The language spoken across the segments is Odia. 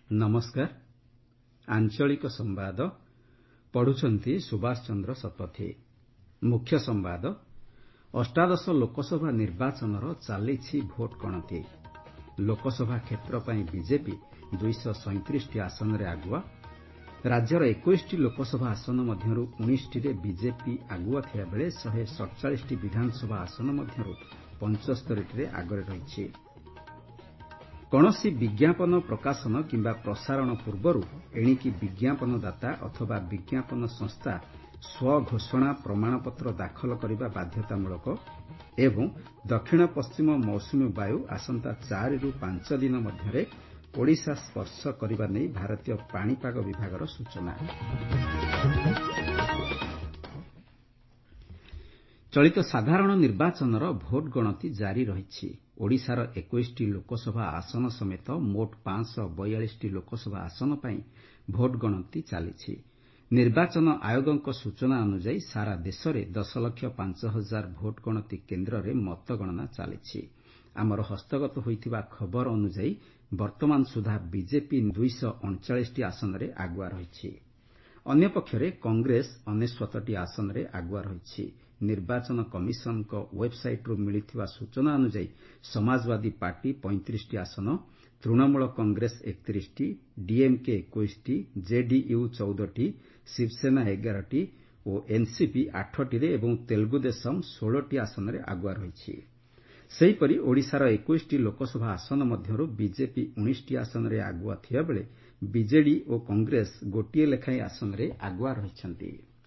नमस्कार। आंचलिक संवाद पढ़ुछंती सुभाष चंद्र शतपथी। मुख्य संवाद अष्टादश लोकसभा निर्वाचनर चालिछि भोट गणति। लोकसभा क्षेत्र पई बीजेपी 237 आसन रे आगुआ। राज्यर 21 लोकसभा आसन मध्यरु 19 रे बीजेपी आगुआ थिया बेले 147 विधानसभा आसन मध्यरु 75 रे आगरे रहिछि। कौनसी विज्ञापन प्रकाशन किंबा प्रसारण पूर्वरु एणिकी विज्ञापनदाता अथवा विज्ञापन संस्था स्वघोषणा प्रमाणपत्र दाखल करने बाध्यतामूलक एवं दक्षिण पश्चिम मौसुमी वायु आसंता 4 रु 5 दिन मध्यरे ओडिशा स्पर्श करने नहीं भारतीय पाणीपाग विभागर सूचना। चलित साधारण निर्वाचनर भोट गणति जारी रही। ओडिशार 21 लोकसभा आसन समेत मोट 542 लोकसभा आसन पर भोट गणति चली। निर्वाचन आयोगक सूचना अनुसार सारा देश में 10,05,000 भोट गणति केन्द्र में मतगणना चली। आमर हस्तगत होइतिबा खबर अनुसार वर्तमान सुधा बीजेपी 239 आसन में आगुआ रही। अन्य पक्षरे कांग्रेस 69 आसन में आगुआ रही। निर्वाचन कमिशन वेबसाइट मिलिथिबा सूचना अनुसार समाजवादी पार्टी 35 आसन, तृणमूल कांग्रेस 31, डीएमके 21, जेडीयू 14, शिवसेना 11 और एनसीपी 8 एवं तेलुगुदेशम 16 आसन में आगुआ रही। सेहीपरि ओडिशार 21 लोकसभा आसन मध्यरु बीजेपी 19 आसन में आगुआ थिया बेले बीजेडी और कांग्रेस गोटिए लेखाएं आसन में आगुआ रहिछन्ति।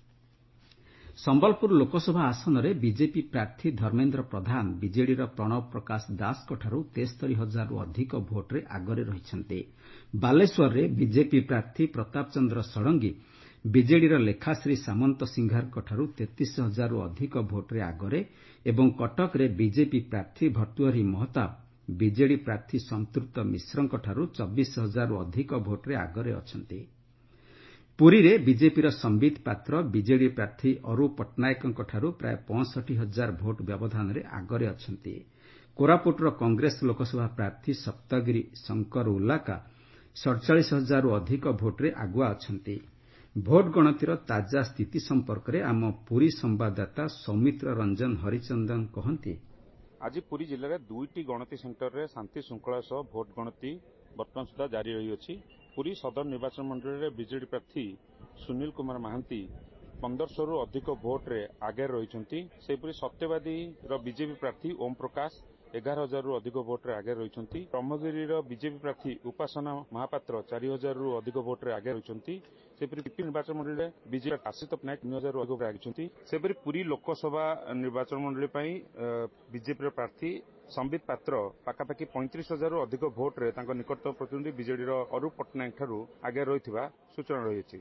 संबलपुर लोकसभा आसन में बीजेपी प्रार्थी धर्मेन्द्र प्रधान बीजेडीर प्रणव प्रकाश दास 73,000 रु अधिक भोट्रे आगरे रहिछन्ति। बालेश्वर में बीजेपी प्रार्थी प्रताप चंद्र षडंगी बीजेडीर लेखाश्री सामंत सिंघार 33,000 रु अधिक भोट्रे आगरे एवं कटक रे बीजेपी प्रार्थी भर्तृहरि महताब बीजेडी प्रार्थी संतृप्त मिश्र 24,000 रु अधिक भोट्रे आगरे अछन्ति। पुरी रे बीजेपीर संबित पात्र बीजेडी प्रार्थी अरू पट्टनायक प्राय 65,000 भोट व्यवधान रे आगरे अछन्ति। कोरापुटर कांग्रेस लोकसभा प्रार्थी सप्तगिरी शंकर उल्लाका 47,000 रु अधिक भोट्रे आगुआ अछन्ति। भोट गणतिर ताजा स्थिति संपर्क में आम पुरी संवाददाता सौमित्र रंजन हरिचंदन कहती। आज पुरी जिले में 2टी गणति सेंटर रे शांति श्रृंखला सह भोट गणति वर्तमान सुधा जारी रही अछि। पुरी सदर निर्वाचन मंडल रे बीजेडी प्रार्थी सुनील कुमार महांती 1500 रु अधिक भोट रे आगे रहिछन्ति। सेपरि सत्यवादी रो बीजेपी प्रार्थी ओम प्रकाश 11,000 रु अधिक भोट रे आगे रहिछन्ति। ब्रह्मगिरी रो बीजेपी प्रार्थी उपासना महापात्र 4,000 रु अधिक भोट रे आगे रहिछन्ति। सेपरि पिपी निर्वाचन मंडल रे बीजेपी आशित पटनायक 3,000 रु अधिक आगे। सेपरि पुरी लोकसभा निर्वाचन मंडल पई बीजेपी प्रार्थी संबित पात्र पाखापाखि 35,000 रु अधिक भोट रे तांको निकटतम प्रतिद्वंदी बीजेडी रो अरू पटनायक ठारू आगे रहिथिबा सूचना रहिछि।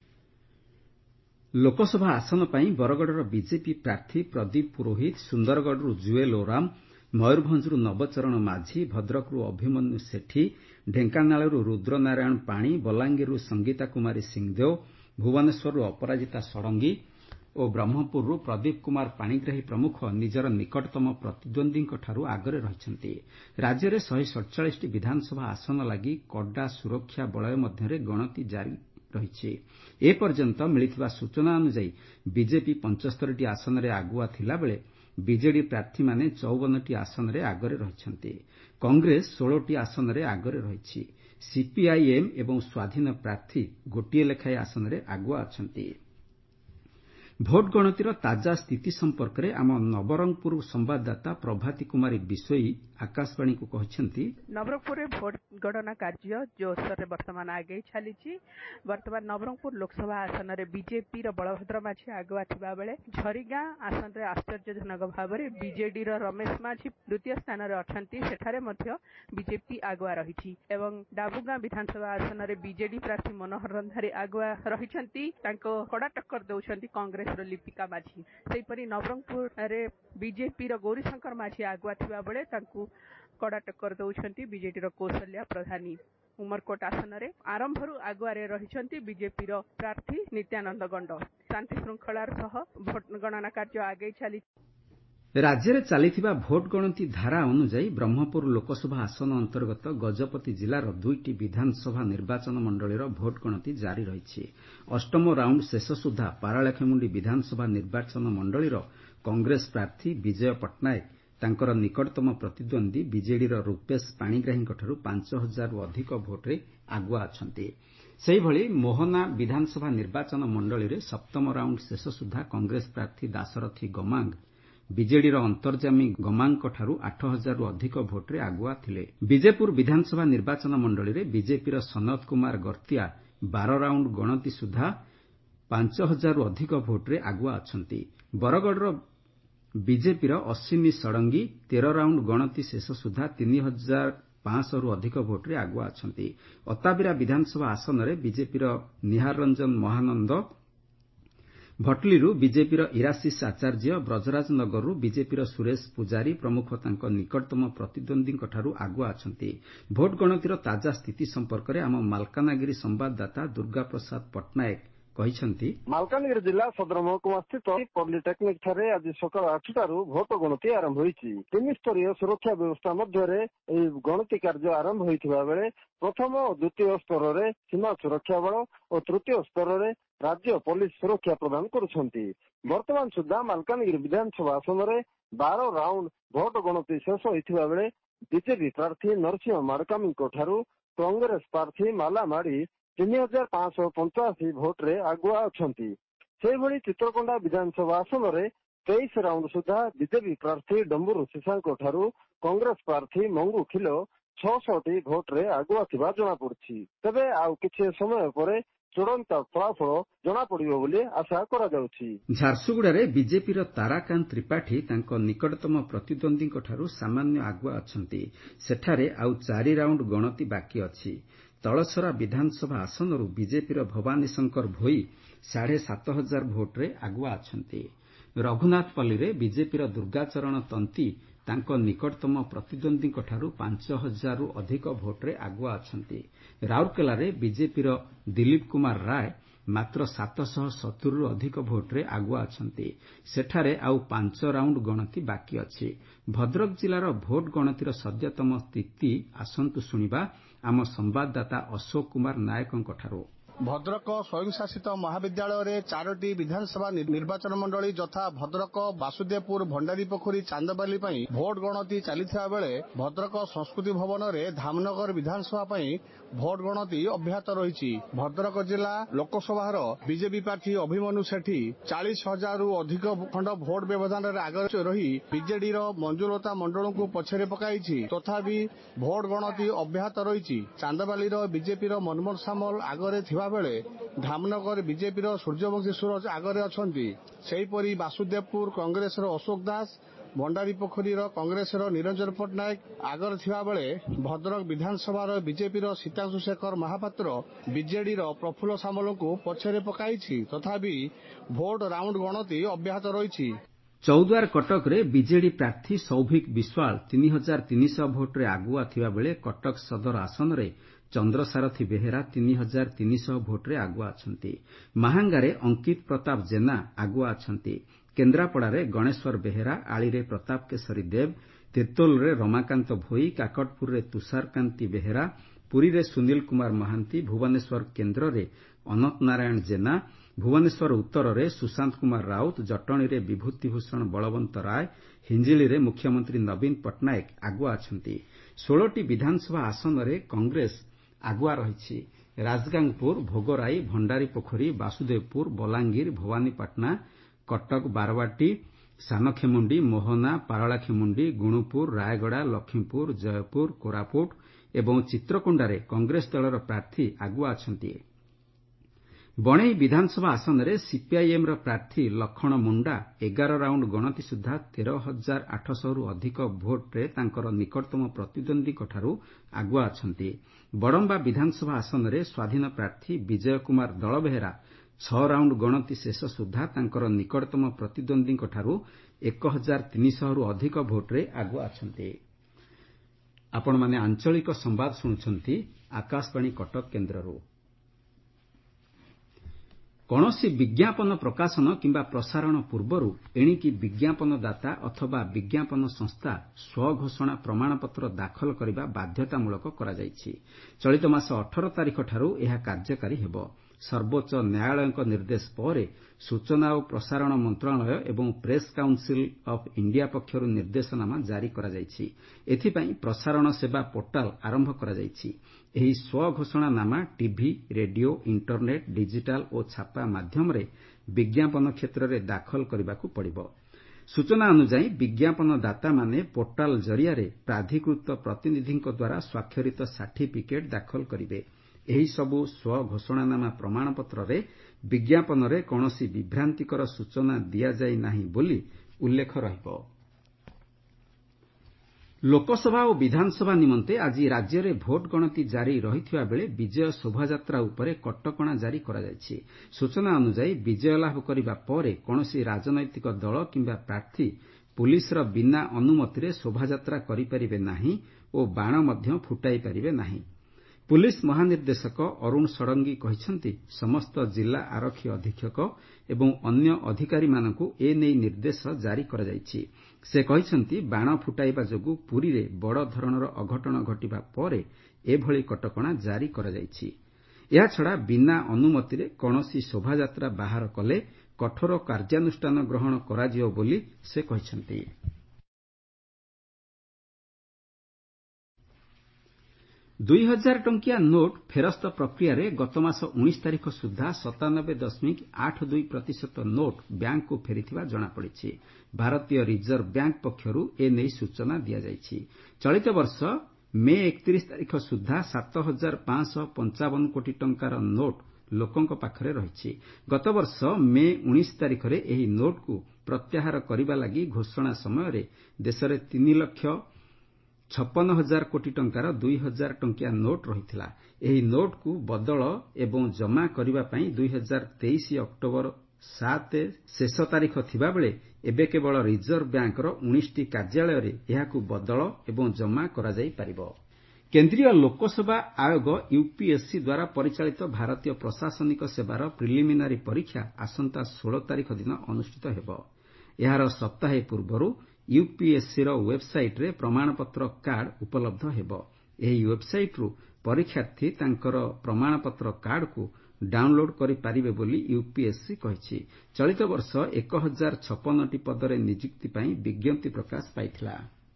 लोकसभा आसन पई बरगडर बीजेपी प्रार्थी प्रदीप पुरोहित, सुंदरगढ़ जुएल ओराम, मयूरभंज नवचरण माझी, भद्रक अभिमन्यु सेठी, ढेंकानाल रुद्रनारायण पाणी, बलांगीर संगीता कुमारी सिंहदेव, भुवनेश्वर अपराजिता षडंगी और ब्रह्मपुर प्रदीप कुमार पाणिग्राही प्रमुख निजर निकटतम प्रतिद्वंदी आगरे रहिछन्ति। राज्य में 147 विधानसभा आसन लगी कड़ा सुरक्षा बलय मध्य गणति जारी रही। एपर्यंत मिलिथिबा सूचना अनुसार बीजेपी 75 आसन में आगुआ थिला बेले बीजेडी प्रार्थी माने 54 आसन में आगरे रहिछन्ति। कांग्रेस 16 आसन में आगरे रही। सीपीआईएम एवं स्वाधीन प्रार्थी गोटिए लेखाएं आसन में आगुआ अछन्ति। भोट गणतिर ताजा स्थिति संपर्क में आम नवरंगपुर संवाददाता प्रभाती कुमारी बिशोई आकाशवाणी को कहते। नवरंगपुर में भोट गणना कार्य जोरसोर में वर्तमान आगे चली। वर्तमान नवरंगपुर लोकसभा आसन में बीजेपी बलभद्र माझी आगुआ थिबा बेले झरीगां आसन में आश्चर्यजनक भाव में बीजेडी रमेश माझी द्वितीय स्थान में अछंती। सेठारे मध्य बीजेपी आगुआ रही एवं डाबुगां विधानसभा आसन में बीजेडी प्रार्थी मनोहर रंधारी आगुआ रही। कड़ा टक्कर दौरान कांग्रेस लिपिका माझी। सेहीपरि नवरंगपुर रे बीजेपी गौरीशंकर माझी आगुआ थिबा बेले तांकू कड़ा टक्कर दौरान बीजेडी कौशल्या प्रधानी। उमरकोट आसन में आरंभरू आगुआ रही बीजेपी प्रार्थी नित्यानंद गंड। शांति श्रृंखलार सह भोट गणना कार्य आगे चली। ରାଜ୍ୟରେ ଚାଲିଥିବା ଭୋଟ୍ ଗଣତି ଧାରା ଅନୁଯାୟୀ ବ୍ରହ୍ମପୁର ଲୋକସଭା ଆସନ ଅନ୍ତର୍ଗତ ଗଜପତି ଜିଲ୍ଲାର 2ଟି ବିଧାନସଭା ନିର୍ବାଚନ ମଣ୍ଡଳୀର ଭୋଟ୍ ଗଣତି ଜାରି ରହିଛି। ଅଷ୍ଟମ ରାଉଣ୍ଡ ଶେଷ ସୁଦ୍ଧା ପାରଳାଖେମୁଣ୍ଡି ବିଧାନସଭା ନିର୍ବାଚନ ମଣ୍ଡଳୀର କଂଗ୍ରେସ ପ୍ରାର୍ଥୀ ବିଜୟ ପଟ୍ଟନାୟକ ତାଙ୍କର ନିକଟତମ ପ୍ରତିଦ୍ୱନ୍ଦ୍ୱୀ ବିଜେଡିର ରୂପେଶ ପାଣିଗ୍ରାହୀଙ୍କଠାରୁ 5,000ରୁ ଅଧିକ ଭୋଟ୍ରେ ଆଗୁଆ ଅଛନ୍ତି। ସେହିଭଳି ମୋହନା ବିଧାନସଭା ନିର୍ବାଚନ ମଣ୍ଡଳୀରେ ସପ୍ତମ ରାଉଣ୍ଡ ଶେଷ ସୁଦ୍ଧା କଂଗ୍ରେସ ପ୍ରାର୍ଥୀ ଦାଶରଥୀ ଗମାଙ୍ଗ ବିଜେଡିର ଅନ୍ତର୍ଯାମୀ ଗମାଙ୍ଗଙ୍କଠାରୁ 8,000ରୁ ଅଧିକ ଭୋଟ୍ରେ ଆଗୁଆ ଥିଲେ। ବିଜେପୁର ବିଧାନସଭା ନିର୍ବାଚନ ମଣ୍ଡଳୀରେ ବିଜେପିର ସନତ କୁମାର ଗର୍ତ୍ତିଆ 12 ରାଉଣ୍ଡ ଗଣତି ସୁଦ୍ଧା 5,000ରୁ ଅଧିକ ଭୋଟ୍ରେ ଆଗୁଆ ଅଛନ୍ତି। ବରଗଡ଼ର ବିଜେପିର ଅଶ୍ୱିନୀ ଷଡ଼ଙ୍ଗୀ 13 ରାଉଣ୍ଡ ଗଣତି ଶେଷ ସୁଦ୍ଧା 3,500ରୁ ଅଧିକ ଭୋଟ୍ରେ ଆଗୁଆ ଅଛନ୍ତି। ଅତାବିରା ବିଧାନସଭା ଆସନରେ ବିଜେପିର ନିହାର ରଞ୍ଜନ ମହାନନ୍ଦ ଭଟଲିରୁ ବିଜେପିର ଇରାଶିଷ ଆଚାର୍ଯ୍ୟ ବ୍ରଜରାଜ ନଗରରୁ ବିଜେପିର ସୁରେଶ ପୂଜାରୀ ପ୍ରମୁଖ ତାଙ୍କ ନିକଟତମ ପ୍ରତିଦ୍ୱନ୍ଦ୍ୱୀଙ୍କଠାରୁ ଆଗୁଆ ଅଛନ୍ତି। ଭୋଟ୍ ଗଣତିର ତାଜା ସ୍ଥିତି ସମ୍ପର୍କରେ ଆମ ମାଲକାନଗିରି ସମ୍ଭାଦଦାତା ଦୁର୍ଗାପ୍ରସାଦ ପଟ୍ଟନାୟକ କହିଛନ୍ତି। ମାଲକାନଗିରି ଜିଲ୍ଲା ସଦର ମହକୁମା ସ୍ଥିତ ପଲିଟେକ୍ନିକ ଠାରେ ଆଜି ସକାଳ 8ଟାରୁ ଭୋଟ ଗଣତି ଆରମ୍ଭ ହୋଇଛି। 3-ସ୍ତରୀୟ ସୁରକ୍ଷା ବ୍ୟବସ୍ଥା ମଧ୍ୟରେ ଏହି ଗଣତି କାର୍ଯ୍ୟ ଆରମ୍ଭ ହୋଇଥିବା ବେଳେ ପ୍ରଥମ ଓ ଦ୍ୱିତୀୟ ସ୍ତରରେ ସୀମା ସୁରକ୍ଷା ବଳ ଓ ତୃତୀୟ ସ୍ତରରେ ରାଜ୍ୟ ପୋଲିସ ସୁରକ୍ଷା ପ୍ରଦାନ କରୁଛନ୍ତି। ବର୍ତ୍ତମାନ ସୁଦ୍ଧା ମାଲକାନଗିରି ବିଧାନସଭା ଆସନରେ 12 ରାଉଣ୍ଡ ଭୋଟ ଗଣତି ଶେଷ ହୋଇଥିବା ବେଳେ ବିଜେପି ପ୍ରାର୍ଥୀ ନରସିଂହ ମାଡକାମୀଙ୍କଠାରୁ କଂଗ୍ରେସ ପ୍ରାର୍ଥୀ ମାଲା ମାଡି 3,585 ଭୋଟ୍ରେ ଆଗୁଆ ଅଛନ୍ତି। ସେହିଭଳି ଚିତ୍ରକୋଣ୍ଡା ବିଧାନସଭା ଆସନରେ 23 ରାଉଣ୍ଡ ସୁଦ୍ଧା ବିଜେପି ପ୍ରାର୍ଥୀ ଡମ୍ବୁରୁ ସିସାଙ୍କଠାରୁ କଂଗ୍ରେସ ପ୍ରାର୍ଥୀ ମଙ୍ଗୁ ଖିଲୋ 600ଟି ଭୋଟ୍ରେ ଆଗୁଆ ଥିବା ଜଣାପଡ଼ିଛି। ତେବେ ଆଉ କିଛି ସମୟ ପରେ ଚୂଡ଼ାନ୍ତ ଫଳାଫଳ ଜଣାପଡ଼ିବ ବୋଲି ଆଶା କରାଯାଉଛି। ଝାରସୁଗୁଡ଼ାରେ ବିଜେପିର ତାରାକାନ୍ତ ତ୍ରିପାଠୀ ତାଙ୍କ ନିକଟତମ ପ୍ରତିଦ୍ୱନ୍ଦ୍ୱୀଙ୍କଠାରୁ ସାମାନ୍ୟ ଆଗୁଆ ଅଛନ୍ତି। ସେଠାରେ ଆଉ 4 ରାଉଣ୍ଡ ଗଣତି ବାକି ଅଛି। ତଳସରା ବିଧାନସଭା ଆସନରୁ ବିଜେପିର ଭବାନୀ ଶଙ୍କର ଭୋଇ 7,500 ଭୋଟ୍ରେ ଆଗୁଆ ଅଛନ୍ତି। ରଘୁନାଥପଲ୍ଲୀରେ ବିଜେପିର ଦୁର୍ଗାଚରଣ ତନ୍ତୀ ତାଙ୍କ ନିକଟତମ ପ୍ରତିଦ୍ୱନ୍ଦ୍ୱୀଙ୍କଠାରୁ 5,000ରୁ ଅଧିକ ଭୋଟ୍ରେ ଆଗୁଆ ଅଛନ୍ତି। ରାଉରକେଲାରେ ବିଜେପିର ଦିଲ୍ଲୀପ କୁମାର ରାୟ ମାତ୍ର 770ରୁ ଅଧିକ ଭୋଟ୍ରେ ଆଗୁଆ ଅଛନ୍ତି। ସେଠାରେ ଆଉ 5 ରାଉଣ୍ଡ ଗଣତି ବାକି ଅଛି। ଭଦ୍ରକ ଜିଲ୍ଲାର ଭୋଟ୍ ଗଣତିର ସଦ୍ୟତମ ସ୍ଥିତି ଆସନ୍ତୁ ଶୁଣିବା ଆମ ସମ୍ଭାଦଦାତା ଅଶୋକ କୁମାର ନାୟକଙ୍କଠାରୁ। ଭଦ୍ରକ ସ୍ୱୟଂଶାସିତ ମହାବିଦ୍ୟାଳୟରେ 4ଟି ବିଧାନସଭା ନିର୍ବାଚନ ମଣ୍ଡଳୀ ଯଥା ଭଦ୍ରକ, ବାସୁଦେବପୁର, ଭଣ୍ଡାରୀପୋଖରୀ, ଚାନ୍ଦବାଲି ପାଇଁ ଭୋଟ ଗଣତି ଚାଲିଥିବା ବେଳେ ଭଦ୍ରକ ସଂସ୍କୃତି ଭବନରେ ଧାମନଗର ବିଧାନସଭା ପାଇଁ ଭୋଟ ଗଣତି ଅବ୍ୟାହତ ରହିଛି। ଭଦ୍ରକ ଜିଲ୍ଲା ଲୋକସଭାର ବିଜେପି ପ୍ରାର୍ଥୀ ଅଭିମନ୍ୟୁ ସେଠୀ 40,000ରୁ ଅଧିକ ଖଣ୍ଡ ଭୋଟ ବ୍ୟବଧାନରେ ଆଗରେ ରହି ବିଜେଡିର ମଞ୍ଜୁଲତା ମଣ୍ଡଳଙ୍କୁ ପଛରେ ପକାଇଛି। ତଥାପି ଭୋଟ ଗଣତି ଅବ୍ୟାହତ ରହିଛି। ଚାନ୍ଦବାଲିର ବିଜେପିର ମନମୋହନ ସାମଲ ଆଗରେ ଥିବା ବେଳେ ଧାମନଗର ବିଜେପିର ସୂର୍ଯ୍ୟବଂଶୀ ସୁରଜ ଆଗରେ ଅଛନ୍ତି। ସେହିପରି ବାସୁଦେବପୁର କଂଗ୍ରେସର ଅଶୋକ ଦାସ, ଭଣ୍ଡାରୀପୋଖରୀର କଂଗ୍ରେସର ନିରଞ୍ଜନ ପଟ୍ଟନାୟକ ଆଗରେ ଥିବାବେଳେ ଭଦ୍ରକ ବିଧାନସଭାର ବିଜେପିର ସୀତାଂଶୁ ଶେଖର ମହାପାତ୍ର ବିଜେଡିର ପ୍ରଫୁଲ୍ଲ ସାମଲଙ୍କୁ ପଛରେ ପକାଇଛି। ତଥାପି ଭୋଟ ରାଉଣ୍ଡ ଗଣତି ଅବ୍ୟାହତ ରହିଛି। ଚୌଦ୍ୱାର କଟକରେ ବିଜେଡି ପ୍ରାର୍ଥୀ ସୌଭିକ ବିଶ୍ୱାଳ 3,300 ଭୋଟ୍ରେ ଆଗୁଆ ଥିବାବେଳେ କଟକ ସଦର ଆସନରେ ଚନ୍ଦ୍ରସାରଥୀ ବେହେରା 3,300 ଭୋଟ୍ରେ ଆଗୁଆ ଅଛନ୍ତି। ମାହାଙ୍ଗାରେ ଅଙ୍କିତ ପ୍ରତାପ ଜେନା ଆଗୁଆ ଅଛନ୍ତି। କେନ୍ଦ୍ରାପଡ଼ାରେ ଗଣେଶ୍ୱର ବେହେରା, ଆଳିରେ ପ୍ରତାପ କେଶରୀ ଦେବ, ତିର୍ତ୍ତୋଲରେ ରମାକାନ୍ତ ଭୋଇ, କାକଟପୁରରେ ତୁଷାରକାନ୍ତି ବେହେରା, ପୁରୀରେ ସୁନୀଲ କୁମାର ମହାନ୍ତି, ଭୁବନେଶ୍ୱର କେନ୍ଦ୍ରରେ ଅନନ୍ତ ନାରାୟଣ ଜେନା, ଭୁବନେଶ୍ୱର ଉତ୍ତରରେ ସୁଶାନ୍ତ କୁମାର ରାଉତ, ଜଟଣୀରେ ବିଭୂତିଭୂଷଣ ବଳବନ୍ତ ରାୟ, ହିଞ୍ଜିଳିରେ ମୁଖ୍ୟମନ୍ତ୍ରୀ ନବୀନ ପଟ୍ଟନାୟକ ଆଗୁଆ ଅଛନ୍ତି। 16ଟି ବିଧାନସଭା ଆସନରେ କଂଗ୍ରେସ ଆଗୁଆ ରହିଛି। ରାଜଗାଙ୍ଗପୁର, ଭୋଗରାଇ, ଭଣ୍ଡାରୀପୋଖରୀ, ବାସୁଦେବପୁର, ବଲାଙ୍ଗୀର, ଭବାନୀପାଟଣା, କଟକ ବାରବାଟୀ, ସାନଖେମୁଣ୍ଡି, ମୋହନା, ପାରଳାଖେମୁଣ୍ଡି, ଗୁଣୁପୁର, ରାୟଗଡ଼ା, ଲକ୍ଷ୍ମୀପୁର, ଜୟପୁର, କୋରାପୁଟ ଏବଂ ଚିତ୍ରକୋଣ୍ଡାରେ କଂଗ୍ରେସ ଦଳର ପ୍ରାର୍ଥୀ ଆଗୁଆ ଅଛନ୍ତି। ବଣେଇ ବିଧାନସଭା ଆସନରେ ସିପିଆଇଏମ୍ର ପ୍ରାର୍ଥୀ ଲକ୍ଷଣ ମୁଣ୍ଡା 11 ରାଉଣ୍ଡ ଗଣତି ସୁଦ୍ଧା 13,800ରୁ ଅଧିକ ଭୋଟ୍ରେ ତାଙ୍କର ନିକଟତମ ପ୍ରତିଦ୍ୱନ୍ଦ୍ୱୀଙ୍କଠାରୁ ଆଗୁଆ ଅଛନ୍ତି। ବଡମ୍ବା ବିଧାନସଭା ଆସନରେ ସ୍ୱାଧୀନ ପ୍ରାର୍ଥୀ ବିଜୟ କୁମାର ଦଳବେହେରା 6 ରାଉଣ୍ଡ ଗଣତି ଶେଷ ସୁଦ୍ଧା ତାଙ୍କର ନିକଟତମ ପ୍ରତିଦ୍ୱନ୍ଦ୍ୱୀଙ୍କଠାରୁ 1,300ରୁ ଅଧିକ ଭୋଟ୍ରେ ଆଗୁଆ ଅଛନ୍ତି। ଆପଣମାନେ ଆଞ୍ଚଳିକ ସମ୍ବାଦ ଶୁଣୁଛନ୍ତି ଆକାଶବାଣୀ କଟକ କେନ୍ଦ୍ରରୁ। କୌଣସି ବିଜ୍ଞାପନ ପ୍ରକାଶନ କିମ୍ବା ପ୍ରସାରଣ ପୂର୍ବରୁ ଏଣିକି ବିଜ୍ଞାପନଦାତା ଅଥବା ବିଜ୍ଞାପନ ସଂସ୍ଥା ସ୍ୱଘୋଷଣା ପ୍ରମାଣପତ୍ର ଦାଖଲ କରିବା ବାଧ୍ୟତାମୂଳକ କରାଯାଇଛି। ଚଳିତ ମାସ 18 ତାରିଖଠାରୁ ଏହା କାର୍ଯ୍ୟକାରୀ ହେବ। ସର୍ବୋଚ୍ଚ ନ୍ୟାୟାଳୟଙ୍କ ନିର୍ଦ୍ଦେଶ ପରେ ସୂଚନା ଓ ପ୍ରସାରଣ ମନ୍ତ୍ରଣାଳୟ ଏବଂ ପ୍ରେସ୍ କାଉନ୍ସିଲ୍ ଅଫ୍ ଇଣ୍ଡିଆ ପକ୍ଷରୁ ନିର୍ଦ୍ଦେଶନାମା ଜାରି କରାଯାଇଛି। ଏଥିପାଇଁ ପ୍ରସାରଣ ସେବା ପୋର୍ଟାଲ ଆରମ୍ଭ କରାଯାଇଛି। ଏହି ସ୍ୱଘୋଷଣାନାମା ଟିଭି, ରେଡିଓ, ଇଣ୍ଟରନେଟ୍, ଡିଜିଟାଲ ଓ ଛାପା ମାଧ୍ୟମରେ ବିଜ୍ଞାପନ କ୍ଷେତ୍ରରେ ଦାଖଲ କରିବାକୁ ପଡ଼ିବ। ସୂଚନା ଅନୁଯାୟୀ ବିଜ୍ଞାପନଦାତାମାନେ ପୋର୍ଟାଲ ଜରିଆରେ ପ୍ରାଧିକୃତ ପ୍ରତିନିଧିଙ୍କ ଦ୍ୱାରା ସ୍ୱାକ୍ଷରିତ ସାର୍ଟିଫିକେଟ୍ ଦାଖଲ କରିବେ। ଏହିସବୁ ସ୍ୱଘୋଷଣାନାମା ପ୍ରମାଣପତ୍ରରେ ବିଜ୍ଞାପନରେ କୌଣସି ବିଭ୍ରାନ୍ତିକର ସୂଚନା ଦିଆଯାଇ ନାହିଁ ବୋଲି ଉଲ୍ଲେଖ ରହିବ। ଲୋକସଭା ଓ ବିଧାନସଭା ନିମନ୍ତେ ଆଜି ରାଜ୍ୟରେ ଭୋଟ୍ ଗଣତି ଜାରି ରହିଥିବା ବେଳେ ବିଜୟ ଶୋଭାଯାତ୍ରା ଉପରେ କଟକଣା ଜାରି କରାଯାଇଛି। ସୂଚନା ଅନୁଯାୟୀ ବିଜୟ ଲାଭ କରିବା ପରେ କୌଣସି ରାଜନୈତିକ ଦଳ କିମ୍ବା ପ୍ରାର୍ଥୀ ପୁଲିସର ବିନା ଅନୁମତିରେ ଶୋଭାଯାତ୍ରା କରିପାରିବେ ନାହିଁ ଓ ବାଣ ମଧ୍ୟ ଫୁଟାଇ ପାରିବେ ନାହିଁ। ପୁଲିସ ମହାନିର୍ଦ୍ଦେଶକ ଅରୁଣ ଷଡଙ୍ଗୀ କହିଛନ୍ତି, ସମସ୍ତ ଜିଲ୍ଲା ଆରକ୍ଷୀ ଅଧୀକ୍ଷକ ଏବଂ ଅନ୍ୟ ଅଧିକାରୀମାନଙ୍କୁ ଏ ନେଇ ନିର୍ଦ୍ଦେଶ ଜାରି କରାଯାଇଛି। ସେ କହିଛନ୍ତି, ବାଣ ଫୁଟାଇବା ଯୋଗୁଁ ପୁରୀରେ ବଡ଼ ଧରଣର ଅଘଟଣ ଘଟିବା ପରେ ଏଭଳି କଟକଣା ଜାରି କରାଯାଇଛି। ଏହାଛଡ଼ା ବିନା ଅନୁମତିରେ କୌଣସି ଶୋଭାଯାତ୍ରା ବାହାର କଲେ କଠୋର କାର୍ଯ୍ୟାନୁଷ୍ଠାନ ଗ୍ରହଣ କରାଯିବ ବୋଲି ସେ କହିଛନ୍ତି। $2000 ଟଙ୍କିଆ ନୋଟ୍ ଫେରସ୍ତ ପ୍ରକ୍ରିୟାରେ ଗତମାସ 19 ତାରିଖ ସୁଦ୍ଧା 97.82% ନୋଟ୍ ବ୍ୟାଙ୍କକୁ ଫେରିଥିବା ଜଣାପଡ଼ିଛି। ଭାରତୀୟ ରିଜର୍ଭ ବ୍ୟାଙ୍କ ପକ୍ଷରୁ ଏ ନେଇ ସୂଚନା ଦିଆଯାଇଛି। ଚଳିତ ବର୍ଷ ମେ 31 ତାରିଖ ସୁଦ୍ଧା 7,555 କୋଟି ଟଙ୍କାର ନୋଟ୍ ଲୋକଙ୍କ ପାଖରେ ରହିଛି। ଗତବର୍ଷ ମେ 19 ତାରିଖରେ ଏହି ନୋଟ୍କୁ ପ୍ରତ୍ୟାହାର କରିବା ଲାଗି ଘୋଷଣା ସମୟରେ ଦେଶରେ 3,56,000 କୋଟି ଟଙ୍କାର 2000 ଟଙ୍କିଆ ନୋଟ୍ ରହିଥିଲା। ଏହି ନୋଟ୍କୁ ବଦଳ ଏବଂ ଜମା କରିବା ପାଇଁ 2023 ଅକ୍ଟୋବର 7 ଶେଷ ତାରିଖ ଥିବାବେଳେ ଏବେ କେବଳ ରିଜର୍ଭ ବ୍ୟାଙ୍କର 19ଟି କାର୍ଯ୍ୟାଳୟରେ ଏହାକୁ ବଦଳ ଏବଂ ଜମା କରାଯାଇପାରିବ। କେନ୍ଦ୍ରୀୟ ଲୋକସେବା ଆୟୋଗ ୟୁପିଏସ୍ସି ଦ୍ୱାରା ପରିଚାଳିତ ଭାରତୀୟ ପ୍ରଶାସନିକ ସେବାର ପ୍ରିଲିମିନାରୀ ପରୀକ୍ଷା ଆସନ୍ତା 16 ତାରିଖ ଦିନ ଅନୁଷ୍ଠିତ ହେବ। ଏହାର ସପ୍ତାହେ ପୂର୍ବରୁ ୟୁପିଏସ୍ସିର ୱେବ୍ସାଇଟ୍ରେ ପ୍ରମାଣପତ୍ର କାର୍ଡ ଉପଲବ୍ଧ ହେବ। ଏହି ୱେବ୍ସାଇଟ୍ରୁ ପରୀକ୍ଷାର୍ଥୀ ତାଙ୍କର ପ୍ରମାଣପତ୍ର କାର୍ଡକୁ ଡାଉନଲୋଡ୍ କରିପାରିବେ ବୋଲି ୟୁପିଏସ୍ସି କହିଛି। ଚଳିତ ବର୍ଷ 1056ଟି ପଦରେ ନିଯୁକ୍ତି ପାଇଁ ବିଜ୍ଞପ୍ତି ପ୍ରକାଶ ପାଇଥିଲା।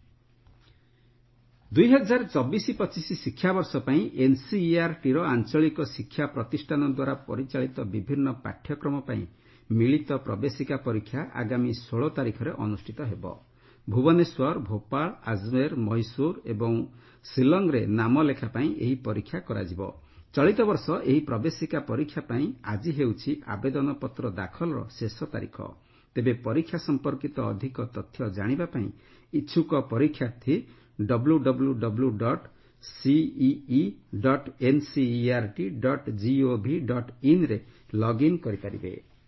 2024-25 ଶିକ୍ଷାବର୍ଷ ପାଇଁ ଏନ୍ସିଇଆରଟିର ଆଞ୍ଚଳିକ ଶିକ୍ଷା ପ୍ରତିଷ୍ଠାନ ଦ୍ୱାରା ପରିଚାଳିତ ବିଭିନ୍ନ ପାଠ୍ୟକ୍ରମ ପାଇଁ ମିଳିତ ପ୍ରବେଶିକା ପରୀକ୍ଷା ଆଗାମୀ 16 ତାରିଖରେ ଅନୁଷ୍ଠିତ ହେବ। ଭୁବନେଶ୍ୱର, ଭୋପାଳ, ଆଜମେର, ମହୀଶୂର ଏବଂ ଶିଲଂରେ ନାମଲେଖା ପାଇଁ ଏହି ପରୀକ୍ଷା କରାଯିବ। ଚଳିତ ବର୍ଷ ଏହି ପ୍ରବେଶିକା ପରୀକ୍ଷା ପାଇଁ ଆଜି ହେଉଛି ଆବେଦନପତ୍ର ଦାଖଲର ଶେଷ ତାରିଖ। ତେବେ ପରୀକ୍ଷା ସମ୍ପର୍କିତ ଅଧିକ ତଥ୍ୟ ଜାଣିବା ପାଇଁ ଇଚ୍ଛୁକ ପରୀକ୍ଷାର୍ଥୀ www.cee.ncert.gov.in ରେ ଲଗ୍ଇନ୍ କରିପାରିବେ।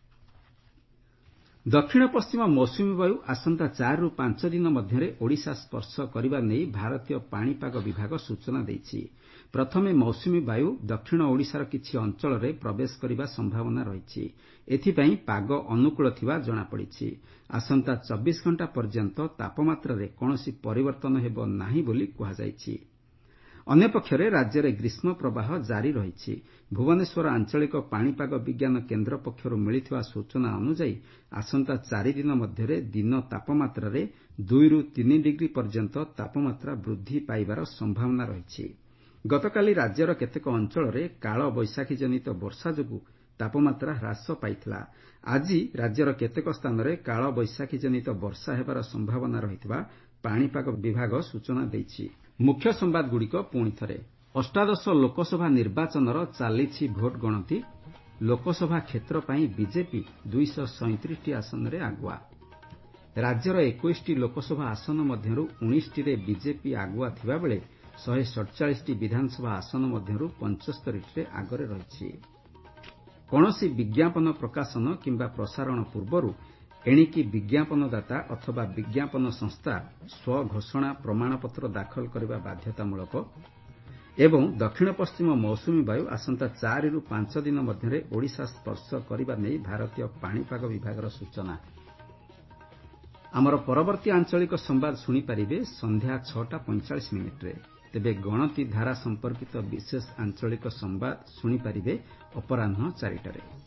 ଦକ୍ଷିଣ ପଶ୍ଚିମ ମୌସୁମୀ ବାୟୁ ଆସନ୍ତା 4ରୁ 5 ଦିନ ମଧ୍ୟରେ ଓଡ଼ିଶା ସ୍ପର୍ଶ କରିବା ନେଇ ଭାରତୀୟ ପାଣିପାଗ ବିଭାଗ ସୂଚନା ଦେଇଛି। ପ୍ରଥମେ ମୌସୁମୀ ବାୟୁ ଦକ୍ଷିଣ ଓଡ଼ିଶାର କିଛି ଅଞ୍ଚଳରେ ପ୍ରବେଶ କରିବା ସମ୍ଭାବନା ରହିଛି। ଏଥିପାଇଁ ପାଗ ଅନୁକୂଳ ଥିବା ଜଣାପଡ଼ିଛି। ଆସନ୍ତା 24 ଘଣ୍ଟା ପର୍ଯ୍ୟନ୍ତ ତାପମାତ୍ରାରେ କୌଣସି ପରିବର୍ତ୍ତନ ହେବ ନାହିଁ ବୋଲି କୁହାଯାଇଛି। ଅନ୍ୟପକ୍ଷରେ ରାଜ୍ୟରେ ଗ୍ରୀଷ୍ମ ପ୍ରବାହ ଜାରି ରହିଛି। ଭୁବନେଶ୍ୱର ଆଞ୍ଚଳିକ ପାଣିପାଗ ବିଜ୍ଞାନ କେନ୍ଦ୍ର ପକ୍ଷରୁ ମିଳିଥିବା ସୂଚନା ଅନୁଯାୟୀ ଆସନ୍ତା 4 ଦିନ ମଧ୍ୟରେ ଦିନ ତାପମାତ୍ରାରେ 2ରୁ 3 ଡିଗ୍ରୀ ପର୍ଯ୍ୟନ୍ତ ତାପମାତ୍ରା ବୃଦ୍ଧି ପାଇବାର ସମ୍ଭାବନା ରହିଛି। ଗତକାଲି ରାଜ୍ୟର କେତେକ ଅଞ୍ଚଳରେ କାଳବୈଶାଖୀ ଜନିତ ବର୍ଷା ଯୋଗୁଁ ତାପମାତ୍ରା ହ୍ରାସ ପାଇଥିଲା। ଆଜି ରାଜ୍ୟର କେତେକ ସ୍ଥାନରେ କାଳବୈଶାଖୀ ଜନିତ ବର୍ଷା ହେବାର ସମ୍ଭାବନା ରହିଥିବା ପାଣିପାଗ ବିଭାଗ ସୂଚନା ଦେଇଛି। ମୁଖ୍ୟ ସମ୍ବାଦଗୁଡ଼ିକ ପୁଣିଥରେ। ଅଷ୍ଟାଦଶ ଲୋକସଭା ନିର୍ବାଚନର ଚାଲିଛି ଭୋଟ୍ ଗଣତି। ଲୋକସଭା କ୍ଷେତ୍ର ପାଇଁ ବିଜେପି 237ଟି ଆସନରେ ଆଗୁଆ। ରାଜ୍ୟର 21ଟି ଲୋକସଭା ଆସନ ମଧ୍ୟରୁ 19ଟିରେ ବିଜେପି ଆଗୁଆ ଥିବାବେଳେ 147ଟି ବିଧାନସଭା ଆସନ ମଧ୍ୟରୁ 75ଟିରେ ଆଗରେ ରହିଛି। କୌଣସି ବିଜ୍ଞାପନ ପ୍ରକାଶନ କିମ୍ବା ପ୍ରସାରଣ ପୂର୍ବରୁ ଏଣିକି ବିଜ୍ଞାପନଦାତା ଅଥବା ବିଜ୍ଞାପନ ସଂସ୍ଥା ସ୍ୱଘୋଷଣା ପ୍ରମାଣପତ୍ର ଦାଖଲ କରିବା ବାଧ୍ୟତାମୂଳକ। ଏବଂ ଦକ୍ଷିଣ ପଶ୍ଚିମ ମୌସୁମୀ ବାୟୁ ଆସନ୍ତା 4ରୁ 5 ଦିନ ମଧ୍ୟରେ ଓଡ଼ିଶା ସ୍ପର୍ଶ କରିବା ନେଇ ଭାରତୀୟ ପାଣିପାଗ ବିଭାଗର ସୂଚନା। ଆମର ପରବର୍ତ୍ତୀ ଆଞ୍ଚଳିକ ସମ୍ବାଦ ଶୁଣିପାରିବେ ସନ୍ଧ୍ୟା 6:45 ମିନିଟ୍ରେ। ତେବେ ଗଣତି ଧାରା ସମ୍ପର୍କିତ ବିଶେଷ ଆଞ୍ଚଳିକ ସମ୍ବାଦ ଶୁଣିପାରିବେ ଅପରାହ୍ନ 4ଟାରେ।